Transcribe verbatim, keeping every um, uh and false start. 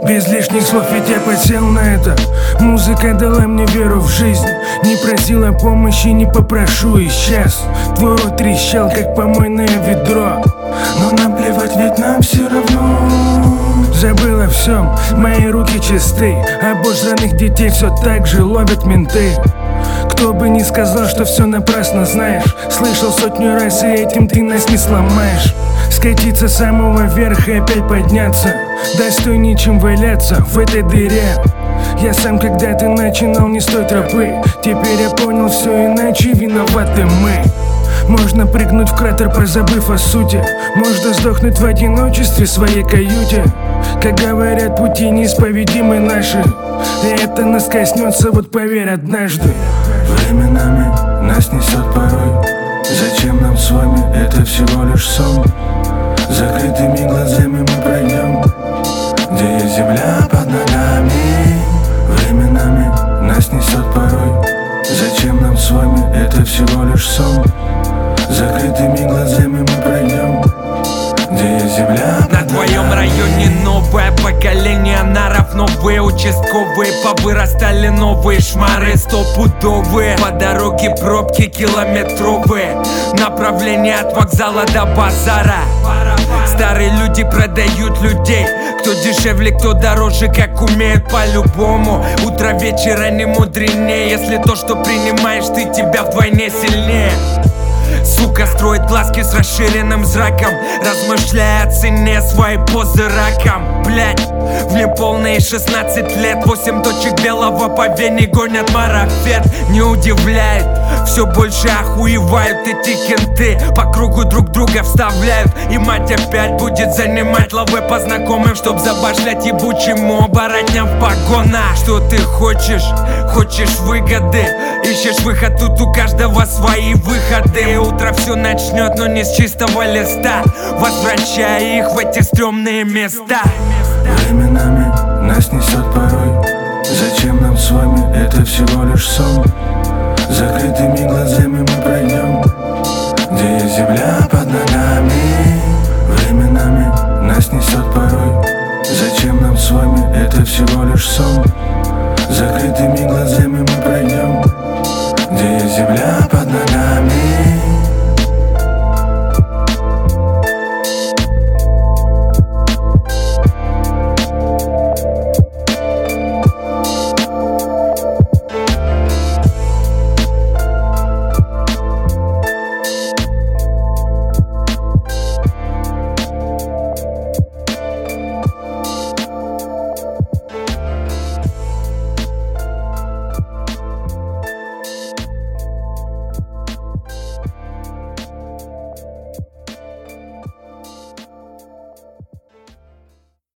Без лишних слов, ведь я подсел на это. Музыка дала мне веру в жизнь. Не просила помощи, не попрошу и сейчас. Твой рот трещал, как помойное ведро. Но наплевать, ведь нам все равно. Забыл о всем, мои руки чисты. Обожранных детей все так же ловят менты. Кто бы ни сказал, что все напрасно знаешь. Слышал сотню раз, и этим ты нас не сломаешь. Скатиться с самого верха и опять подняться. Достойнее, чем валяться в этой дыре. Я сам когда-то начинал не с той тропы. Теперь я понял, все иначе виноваты мы. Можно прыгнуть в кратер, позабыв о сути. Можно сдохнуть в одиночестве в своей каюте. Как говорят, пути неисповедимы наши. И это нас коснется, вот поверь, однажды. Временами нас несет порой. Зачем нам с вами, это всего лишь сон. Закрытыми глазами мы пройдем, где есть земля под ногами. Временами нас несет порой. Зачем нам с вами, это всего лишь сон. Закрытыми глазами мы пройдем, где есть земля под ногами. На твоем районе новое поколение наров. Новые участковые, повырастали новые шмары стопудовые. По дороге пробки километровые. Направление от вокзала до базара. Старые люди продают людей. Кто дешевле, кто дороже, как умеют по-любому. Утро вечера не мудренее. Если то, что принимаешь ты, тебя вдвойне сильнее. Сука строит глазки с расширенным зраком, размышляя о цене своей позы раком. Блять, в неполные шестнадцать лет восемь точек белого по вене гонят марафет. Не удивляет, все больше охуевают эти кенты. По кругу друг друга вставляют. И мать опять будет занимать лавы по знакомым, чтоб забашлять ебучему оборотням в погонах. Что ты хочешь? Хочешь выгоды? Ищешь выход, тут у каждого свои выходы. Утро все начнет, но не с чистого листа, возвращая их в эти стрёмные места. Временами нас несет порой. Зачем нам с вами, это всего лишь сон. Закрытыми глазами мы пройдем.